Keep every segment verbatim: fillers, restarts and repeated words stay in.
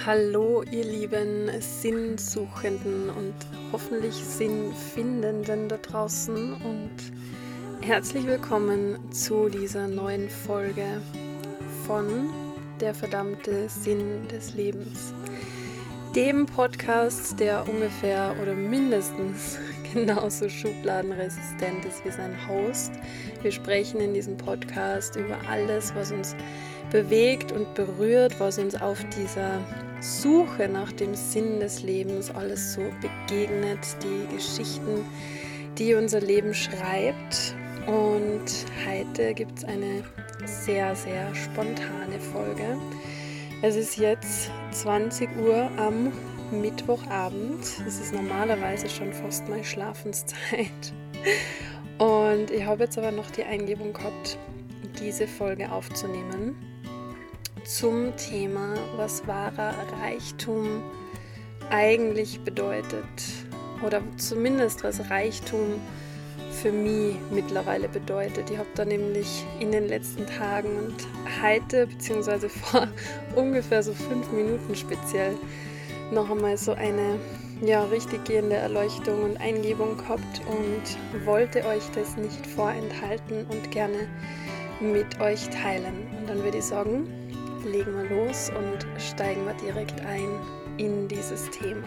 Hallo ihr lieben Sinnsuchenden und hoffentlich Sinnfindenden da draußen und herzlich willkommen zu dieser neuen Folge von Der verdammte Sinn des Lebens. Dem Podcast, der ungefähr oder mindestens genauso schubladenresistent ist wie sein Host. Wir sprechen in diesem Podcast über alles, was uns bewegt und berührt, was uns auf dieser Suche nach dem Sinn des Lebens alles so begegnet, die Geschichten, die unser Leben schreibt. Und heute gibt es eine sehr, sehr spontane Folge. Es ist jetzt zwanzig Uhr am Mittwochabend. Es ist normalerweise schon fast meine Schlafenszeit. Und ich habe jetzt aber noch die Eingebung gehabt, diese Folge aufzunehmen zum Thema, was wahrer Reichtum eigentlich bedeutet. Oder zumindest was Reichtum für mich mittlerweile bedeutet. Ich habe da nämlich in den letzten Tagen und heute, beziehungsweise vor ungefähr so fünf Minuten speziell, noch einmal so eine ja, richtig gehende Erleuchtung und Eingebung gehabt und wollte euch das nicht vorenthalten und gerne mit euch teilen. Und dann würde ich sagen, legen wir los und steigen wir direkt ein in dieses Thema.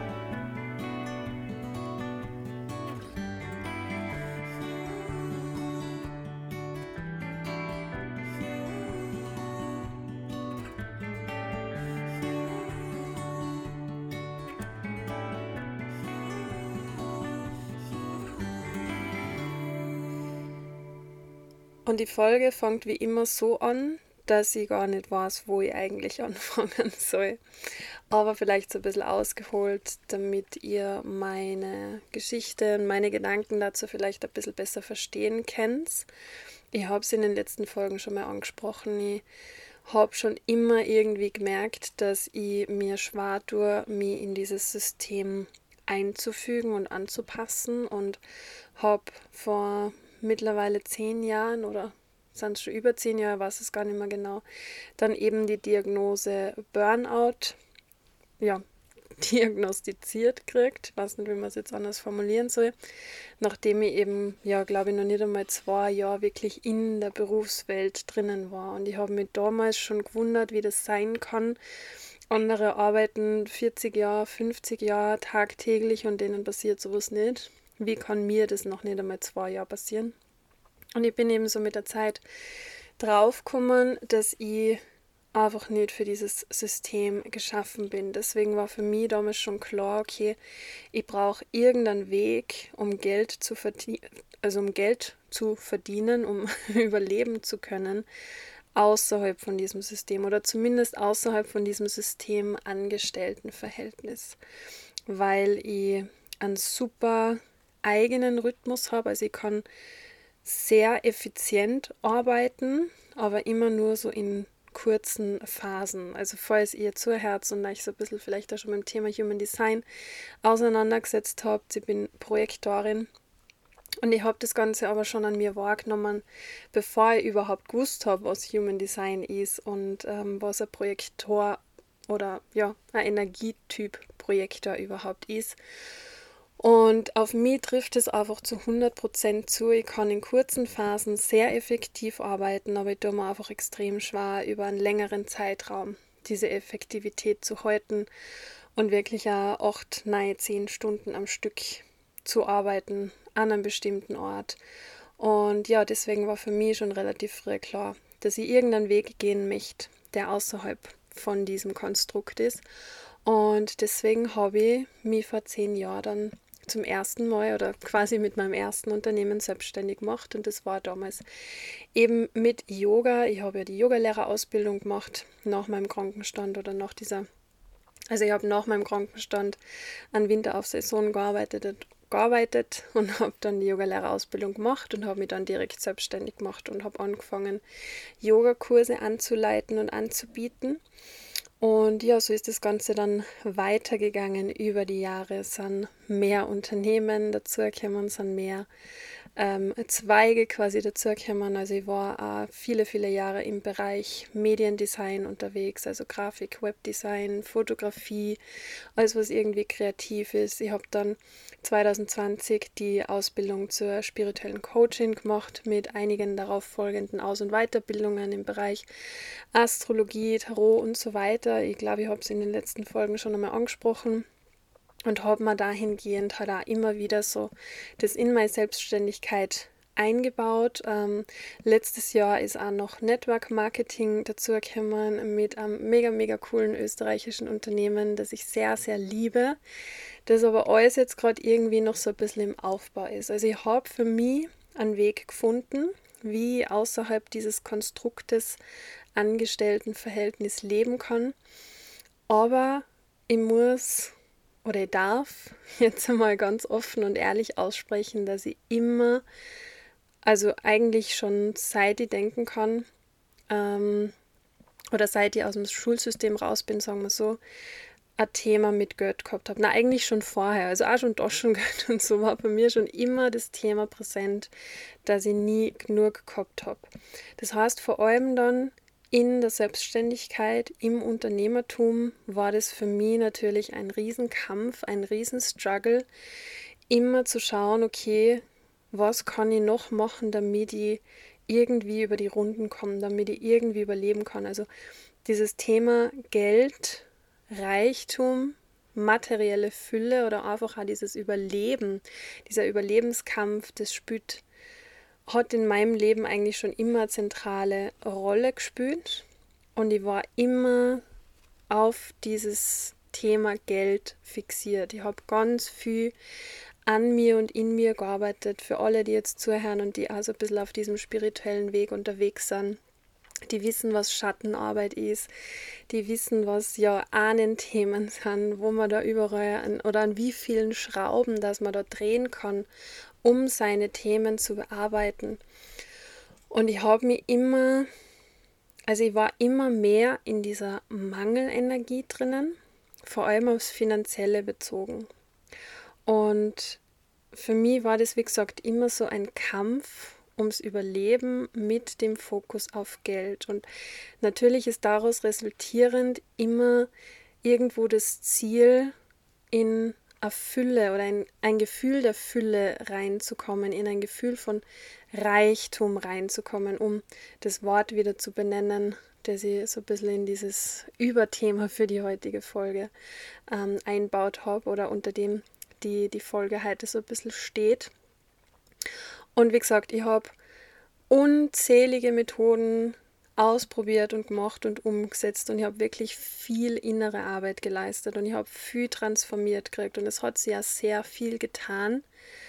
Und die Folge fängt wie immer so an, dass ich gar nicht weiß, wo ich eigentlich anfangen soll. Aber vielleicht so ein bisschen ausgeholt, damit ihr meine Geschichte und meine Gedanken dazu vielleicht ein bisschen besser verstehen könnt. Ich habe es in den letzten Folgen schon mal angesprochen. Ich habe schon immer irgendwie gemerkt, dass ich mir schwer tue, mich in dieses System einzufügen und anzupassen und habe vor mittlerweile zehn Jahren oder sind es schon über zehn Jahre, weiß es gar nicht mehr genau, dann eben die Diagnose Burnout, ja, diagnostiziert gekriegt. Ich weiß nicht, wie man es jetzt anders formulieren soll. Nachdem ich eben, ja, glaube ich, noch nicht einmal zwei Jahre wirklich in der Berufswelt drinnen war. Und ich habe mich damals schon gewundert, wie das sein kann. Andere arbeiten vierzig Jahre, fünfzig Jahre tagtäglich und denen passiert sowas nicht. Wie kann mir das noch nicht einmal zwei Jahre passieren? Und ich bin eben so mit der Zeit draufgekommen, dass ich einfach nicht für dieses System geschaffen bin. Deswegen war für mich damals schon klar, okay, ich brauche irgendeinen Weg, um Geld zu verdienen, also um Geld zu verdienen, um überleben zu können, außerhalb von diesem System oder zumindest außerhalb von diesem System Angestelltenverhältnis, weil ich einen super eigenen Rhythmus habe, also ich kann sehr effizient arbeiten, aber immer nur so in kurzen Phasen. Also falls ihr zuhört und euch so ein bisschen vielleicht auch schon mit dem Thema Human Design auseinandergesetzt habt, ich bin Projektorin und ich habe das Ganze aber schon an mir wahrgenommen, bevor ich überhaupt gewusst habe, was Human Design ist und ähm, was ein Projektor oder ja, ein Energietyp Projektor überhaupt ist. Und auf mich trifft es einfach zu hundert Prozent zu. Ich kann in kurzen Phasen sehr effektiv arbeiten, aber ich tue mir einfach extrem schwer, über einen längeren Zeitraum diese Effektivität zu halten und wirklich auch acht, neun, zehn Stunden am Stück zu arbeiten an einem bestimmten Ort. Und ja, deswegen war für mich schon relativ früh klar, dass ich irgendeinen Weg gehen möchte, der außerhalb von diesem Konstrukt ist. Und deswegen habe ich mich vor zehn Jahren dann zum ersten Mal oder quasi mit meinem ersten Unternehmen selbstständig gemacht und das war damals eben mit Yoga. Ich habe ja die Yogalehrerausbildung gemacht nach meinem Krankenstand oder nach dieser, also ich habe nach meinem Krankenstand an Winter auf Saison gearbeitet, gearbeitet und habe dann die Yogalehrerausbildung gemacht und habe mich dann direkt selbstständig gemacht und habe angefangen, Yogakurse anzuleiten und anzubieten. Und ja, so ist das Ganze dann weitergegangen über die Jahre. Es sind mehr Unternehmen dazugekommen, sind mehr ähm, Zweige quasi dazugekommen. Also ich war auch viele, viele Jahre im Bereich Mediendesign unterwegs, also Grafik, Webdesign, Fotografie, alles was irgendwie kreativ ist. Ich habe dann zwanzig zwanzig die Ausbildung zur spirituellen Coachin gemacht mit einigen darauf folgenden Aus- und Weiterbildungen im Bereich Astrologie, Tarot und so weiter. Ich glaube, ich habe es in den letzten Folgen schon einmal angesprochen und habe mir dahingehend halt auch immer wieder so das in meine Selbstständigkeit eingebaut. Ähm, letztes Jahr ist auch noch Network Marketing dazugekommen mit einem mega, mega coolen österreichischen Unternehmen, das ich sehr, sehr liebe, das aber alles jetzt gerade irgendwie noch so ein bisschen im Aufbau ist. Also ich habe für mich einen Weg gefunden, wie ich außerhalb dieses Konstruktes Angestelltenverhältnis leben kann. Aber ich muss oder ich darf jetzt einmal ganz offen und ehrlich aussprechen, dass ich immer, also eigentlich schon seit ich denken kann, ähm, oder seit ich aus dem Schulsystem raus bin, sagen wir so, ein Thema mit Geld gehabt habe. Na, eigentlich schon vorher, also auch schon Taschengeld und so war bei mir schon immer das Thema präsent, dass ich nie genug gehabt habe. Das heißt, vor allem dann in der Selbstständigkeit, im Unternehmertum war das für mich natürlich ein Riesenkampf, ein Riesenstruggle, immer zu schauen, okay, was kann ich noch machen, damit ich irgendwie über die Runden komme, damit ich irgendwie überleben kann. Also dieses Thema Geld, Reichtum, materielle Fülle oder einfach auch dieses Überleben, dieser Überlebenskampf, das spielt hat in meinem Leben eigentlich schon immer eine zentrale Rolle gespielt und ich war immer auf dieses Thema Geld fixiert. Ich habe ganz viel an mir und in mir gearbeitet. Für alle, die jetzt zuhören und die also ein bisschen auf diesem spirituellen Weg unterwegs sind, die wissen, was Schattenarbeit ist, die wissen, was ja Ahnenthemen sind, wo man da überall an, oder an wie vielen Schrauben, dass man da drehen kann, um seine Themen zu bearbeiten. Und ich habe mich immer, also ich war immer mehr in dieser Mangelenergie drinnen, vor allem aufs Finanzielle bezogen. Und für mich war das, wie gesagt, immer so ein Kampf ums Überleben mit dem Fokus auf Geld. Und natürlich ist daraus resultierend immer irgendwo das Ziel, in eine Fülle oder ein, ein Gefühl der Fülle reinzukommen, in ein Gefühl von Reichtum reinzukommen, um das Wort wieder zu benennen, das ich so ein bisschen in dieses Überthema für die heutige Folge ähm, einbaut habe oder unter dem die, die Folge heute so ein bisschen steht. Und wie gesagt, ich habe unzählige Methoden ausprobiert und gemacht und umgesetzt und ich habe wirklich viel innere Arbeit geleistet und ich habe viel transformiert gekriegt und es hat sich ja sehr viel getan.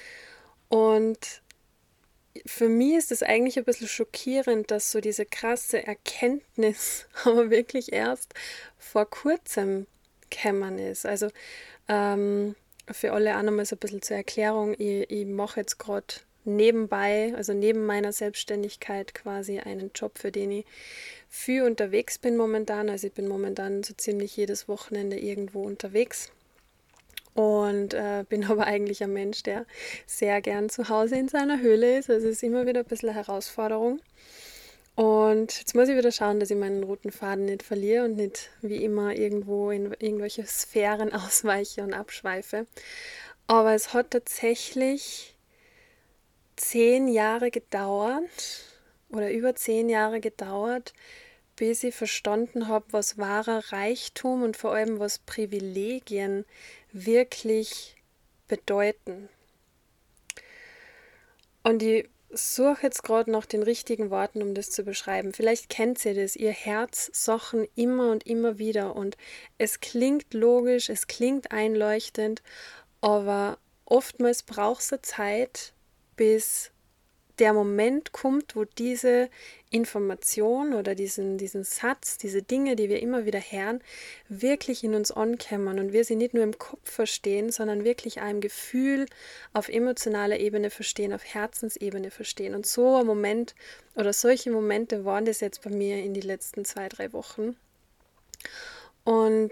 Und für mich ist es eigentlich ein bisschen schockierend, dass so diese krasse Erkenntnis aber wirklich erst vor kurzem gekommen ist. Also ähm, für alle auch nochmal so ein bisschen zur Erklärung, ich, ich mache jetzt gerade nebenbei, also neben meiner Selbstständigkeit quasi einen Job, für den ich viel unterwegs bin momentan. Also ich bin momentan so ziemlich jedes Wochenende irgendwo unterwegs und äh, bin aber eigentlich ein Mensch, der sehr gern zu Hause in seiner Höhle ist. Also es ist immer wieder ein bisschen eine Herausforderung. Und jetzt muss ich wieder schauen, dass ich meinen roten Faden nicht verliere und nicht wie immer irgendwo in irgendwelche Sphären ausweiche und abschweife. Aber es hat tatsächlich zehn Jahre gedauert oder über zehn Jahre gedauert, bis ich verstanden habe, was wahrer Reichtum und vor allem was Privilegien wirklich bedeuten. Und ich suche jetzt gerade nach den richtigen Worten, um das zu beschreiben. Vielleicht kennt ihr das, ihr Herz sochen immer und immer wieder und es klingt logisch, es klingt einleuchtend, aber oftmals braucht es Zeit, bis der Moment kommt, wo diese Information oder diesen, diesen Satz, diese Dinge, die wir immer wieder hören, wirklich in uns ankommen und wir sie nicht nur im Kopf verstehen, sondern wirklich einem Gefühl auf emotionaler Ebene verstehen, auf Herzensebene verstehen. Und so ein Moment oder solche Momente waren das jetzt bei mir in die letzten zwei, drei Wochen. Und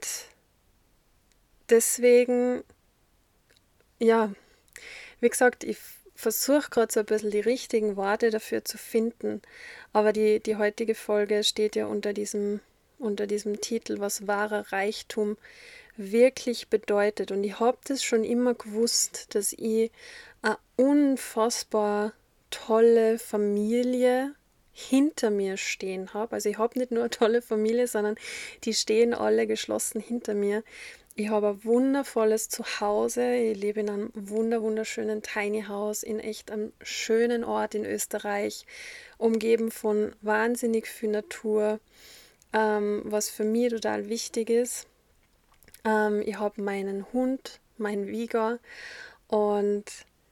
deswegen, ja, wie gesagt, ich versuche gerade so ein bisschen die richtigen Worte dafür zu finden. Aber die, die heutige Folge steht ja unter diesem, unter diesem Titel, was wahrer Reichtum wirklich bedeutet. Und ich habe das schon immer gewusst, dass ich eine unfassbar tolle Familie hinter mir stehen habe. Also ich habe nicht nur eine tolle Familie, sondern die stehen alle geschlossen hinter mir. Ich habe ein wundervolles Zuhause. Ich lebe in einem wunder wunderschönen Tiny House in echt einem schönen Ort in Österreich, umgeben von wahnsinnig viel Natur, ähm, was für mich total wichtig ist. Ähm, ich habe meinen Hund, meinen Wieger, und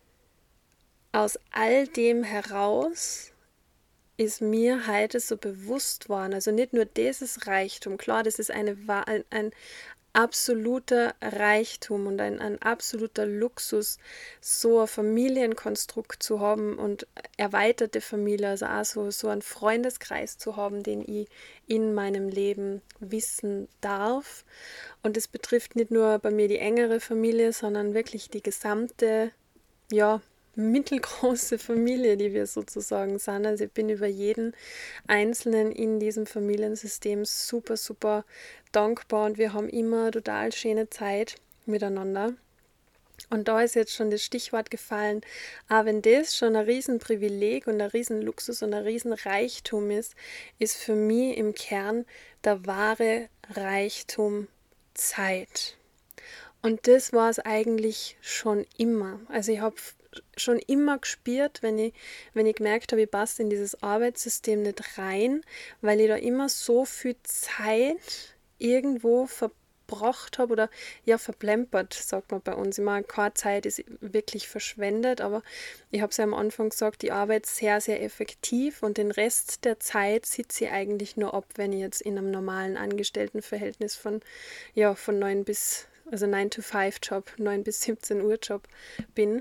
aus all dem heraus ist mir heute so bewusst worden, also nicht nur dieses Reichtum, klar, das ist eine, ein, ein absoluter Reichtum und ein, ein absoluter Luxus, so ein Familienkonstrukt zu haben und erweiterte Familie, also auch so, so einen Freundeskreis zu haben, den ich in meinem Leben wissen darf. Und es betrifft nicht nur bei mir die engere Familie, sondern wirklich die gesamte, ja, mittelgroße Familie, die wir sozusagen sind. Also ich bin über jeden Einzelnen in diesem Familiensystem super, super dankbar und wir haben immer total schöne Zeit miteinander. Und da ist jetzt schon das Stichwort gefallen, aber wenn das schon ein Riesenprivileg und ein Riesenluxus und ein Riesenreichtum ist, ist für mich im Kern der wahre Reichtum Zeit. Und das war es eigentlich schon immer. Also ich habe schon immer gespürt, wenn ich, wenn ich gemerkt habe, ich passe in dieses Arbeitssystem nicht rein, weil ich da immer so viel Zeit irgendwo verbracht habe oder ja, verplempert, sagt man bei uns. Ich meine, keine Zeit ist wirklich verschwendet, aber ich habe es ja am Anfang gesagt, ich arbeite sehr, sehr effektiv und den Rest der Zeit sitze ich eigentlich nur ab, wenn ich jetzt in einem normalen Angestelltenverhältnis von, ja, von neun bis, also nine to five Job, neun bis siebzehn Uhr Job bin.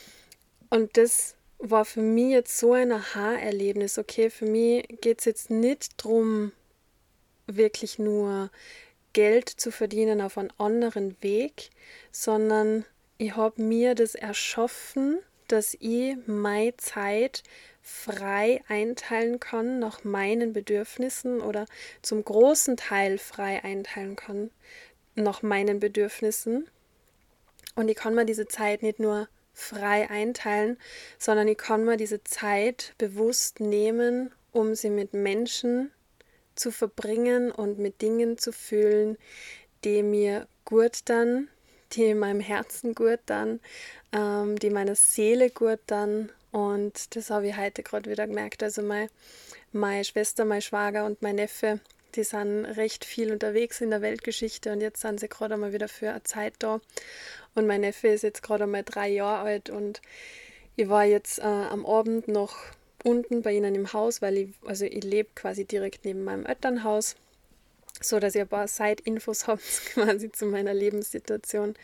Und das war für mich jetzt so ein Aha-Erlebnis. Okay, für mich geht es jetzt nicht darum, wirklich nur Geld zu verdienen auf einen anderen Weg, sondern ich habe mir das erschaffen, dass ich meine Zeit frei einteilen kann nach meinen Bedürfnissen oder zum großen Teil frei einteilen kann nach meinen Bedürfnissen. Und ich kann mir diese Zeit nicht nur frei einteilen, sondern ich kann mir diese Zeit bewusst nehmen, um sie mit Menschen zu verbringen und mit Dingen zu fühlen, die mir gut dann, die meinem Herzen gut dann, ähm, die meiner Seele gut dann. Und das habe ich heute gerade wieder gemerkt. Also meine, meine Schwester, mein Schwager und mein Neffe, die sind recht viel unterwegs in der Weltgeschichte und jetzt sind sie gerade einmal wieder für eine Zeit da. Und mein Neffe ist jetzt gerade einmal drei Jahre alt und ich war jetzt äh, am Abend noch unten bei ihnen im Haus, weil ich, also ich lebe quasi direkt neben meinem Elternhaus, so dass ich ein paar Side-Infos habe quasi zu meiner Lebenssituation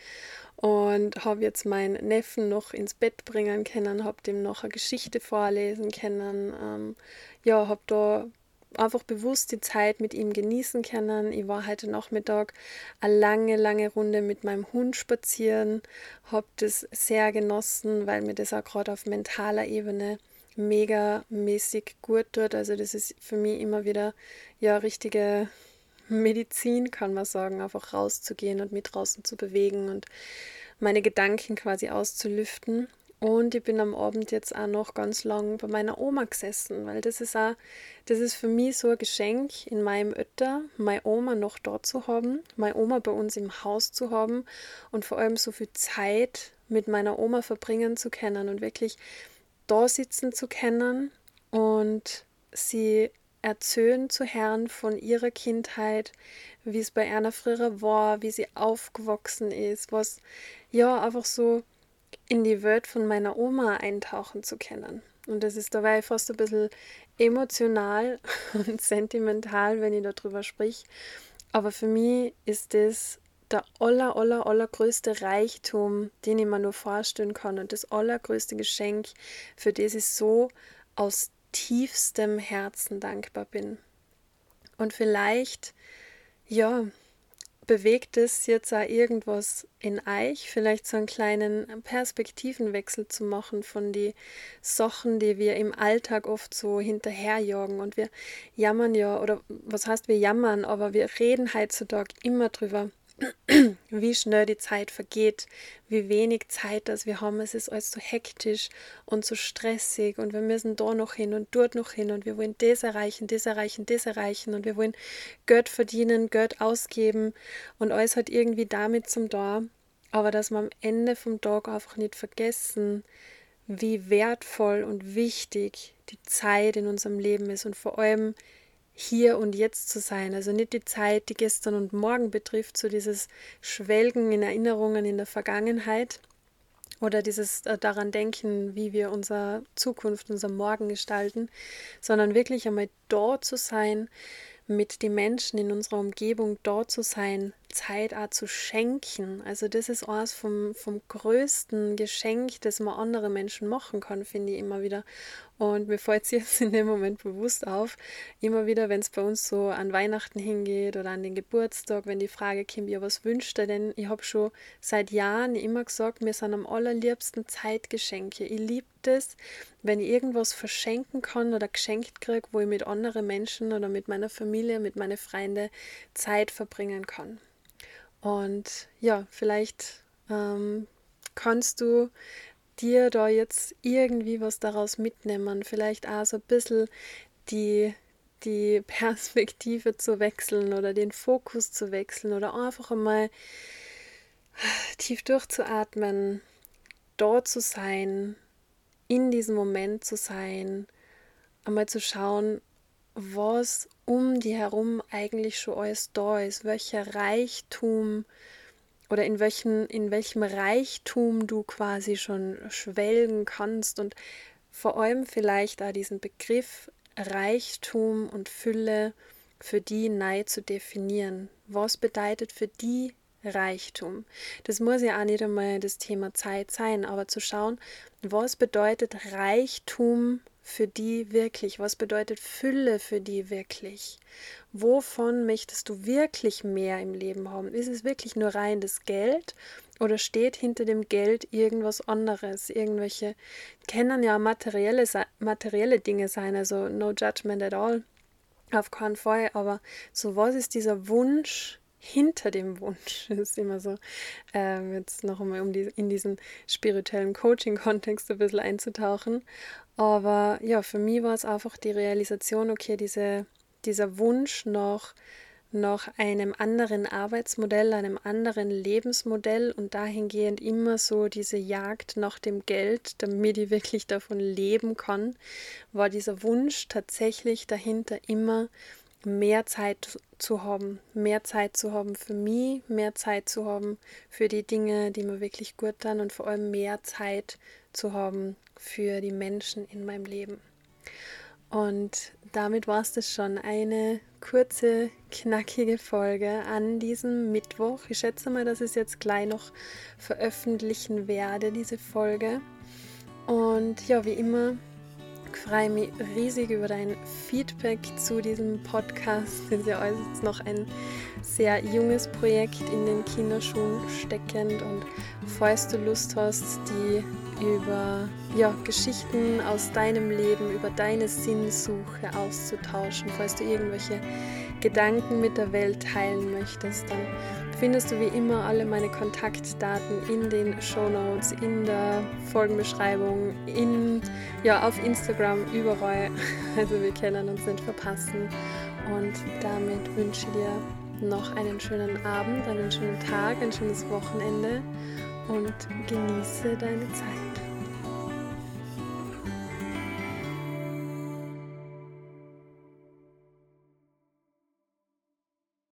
und habe jetzt meinen Neffen noch ins Bett bringen können, habe dem noch eine Geschichte vorlesen können, ähm, ja, habe da einfach bewusst die Zeit mit ihm genießen können. Ich war heute Nachmittag eine lange, lange Runde mit meinem Hund spazieren, habe das sehr genossen, weil mir das auch gerade auf mentaler Ebene mega mäßig gut tut. Also das ist für mich immer wieder ja richtige Medizin, kann man sagen, einfach rauszugehen und mich draußen zu bewegen und meine Gedanken quasi auszulüften. Und ich bin am Abend jetzt auch noch ganz lang bei meiner Oma gesessen, weil das ist auch, das ist für mich so ein Geschenk in meinem Ötter, meine Oma noch dort zu haben, meine Oma bei uns im Haus zu haben und vor allem so viel Zeit mit meiner Oma verbringen zu können und wirklich da sitzen zu können und sie erzählen zu hören von ihrer Kindheit, wie es bei einer früher war, wie sie aufgewachsen ist, was ja einfach so in die Welt von meiner Oma eintauchen zu können. Und das ist dabei fast ein bisschen emotional und sentimental, wenn ich darüber sprich. Aber für mich ist das der aller, aller, allergrößte Reichtum, den ich mir nur vorstellen kann und das allergrößte Geschenk, für das ich so aus tiefstem Herzen dankbar bin. Und vielleicht, ja, bewegt es jetzt auch irgendwas in euch, vielleicht so einen kleinen Perspektivenwechsel zu machen von den Sachen, die wir im Alltag oft so hinterherjagen. Und wir jammern ja, oder was heißt wir jammern, aber wir reden heutzutage immer drüber, wie schnell die Zeit vergeht, wie wenig Zeit das wir haben. Es ist alles so hektisch und so stressig und wir müssen da noch hin und dort noch hin und wir wollen das erreichen, das erreichen, das erreichen und wir wollen Geld verdienen, Geld ausgeben und alles hat irgendwie damit zum da. Aber dass wir am Ende vom Tag einfach nicht vergessen, wie wertvoll und wichtig die Zeit in unserem Leben ist und vor allem hier und jetzt zu sein, also nicht die Zeit, die gestern und morgen betrifft, so dieses Schwelgen in Erinnerungen in der Vergangenheit oder dieses daran denken, wie wir unsere Zukunft, unser Morgen gestalten, sondern wirklich einmal da zu sein, mit den Menschen in unserer Umgebung da zu sein, Zeit auch zu schenken. Also das ist eines vom, vom größten Geschenk, das man andere Menschen machen kann, finde ich immer wieder. Und mir fällt es jetzt in dem Moment bewusst auf, immer wieder, wenn es bei uns so an Weihnachten hingeht oder an den Geburtstag, wenn die Frage kommt, ja, was wünscht ihr denn? Ich habe schon seit Jahren immer gesagt, mir sind am allerliebsten Zeitgeschenke. Ich liebe das, wenn ich irgendwas verschenken kann oder geschenkt kriege, wo ich mit anderen Menschen oder mit meiner Familie, mit meinen Freunden Zeit verbringen kann. Und ja, vielleicht ähm, kannst du dir da jetzt irgendwie was daraus mitnehmen, vielleicht auch so ein bisschen die, die Perspektive zu wechseln oder den Fokus zu wechseln oder einfach einmal tief durchzuatmen, da zu sein, in diesem Moment zu sein, einmal zu schauen, was um die herum eigentlich schon alles da ist, welcher Reichtum oder in welchem, in welchem Reichtum du quasi schon schwelgen kannst und vor allem vielleicht auch diesen Begriff Reichtum und Fülle für die neu zu definieren. Was bedeutet für die Reichtum? Das muss ja auch nicht einmal das Thema Zeit sein, aber zu schauen, was bedeutet Reichtum für die wirklich? Was bedeutet Fülle für die wirklich? Wovon möchtest du wirklich mehr im Leben haben? Ist es wirklich nur rein das Geld oder steht hinter dem Geld irgendwas anderes? Irgendwelche, können ja materielle, materielle Dinge sein, also no judgment at all, auf keinen Fall, aber so was ist dieser Wunsch hinter dem Wunsch? Das ist immer so, äh, jetzt noch einmal, um die, in diesen spirituellen Coaching-Kontext ein bisschen einzutauchen. Aber ja, für mich war es einfach die Realisation, okay, diese, dieser Wunsch nach, nach einem anderen Arbeitsmodell, einem anderen Lebensmodell und dahingehend immer so diese Jagd nach dem Geld, damit ich wirklich davon leben kann, war dieser Wunsch tatsächlich dahinter immer mehr Zeit zu haben, mehr Zeit zu haben für mich, mehr Zeit zu haben für die Dinge, die mir wirklich gut tun und vor allem mehr Zeit zu haben für die Menschen in meinem Leben. Und damit war es das schon, eine kurze, knackige Folge an diesem Mittwoch. Ich schätze mal, dass ich es jetzt gleich noch veröffentlichen werde, diese Folge. Und ja, wie immer, ich freue mich riesig über dein Feedback zu diesem Podcast. Das ist ja alles jetzt noch ein sehr junges Projekt in den Kinderschuhen steckend. Und falls du Lust hast, die über ja, Geschichten aus deinem Leben, über deine Sinnsuche auszutauschen, falls du irgendwelche Gedanken mit der Welt teilen möchtest, dann findest du wie immer alle meine Kontaktdaten in den Shownotes, in der Folgenbeschreibung, in, ja, auf Instagram, überall. Also wir können uns nicht verpassen. Und damit wünsche ich dir noch einen schönen Abend, einen schönen Tag, ein schönes Wochenende und genieße deine Zeit.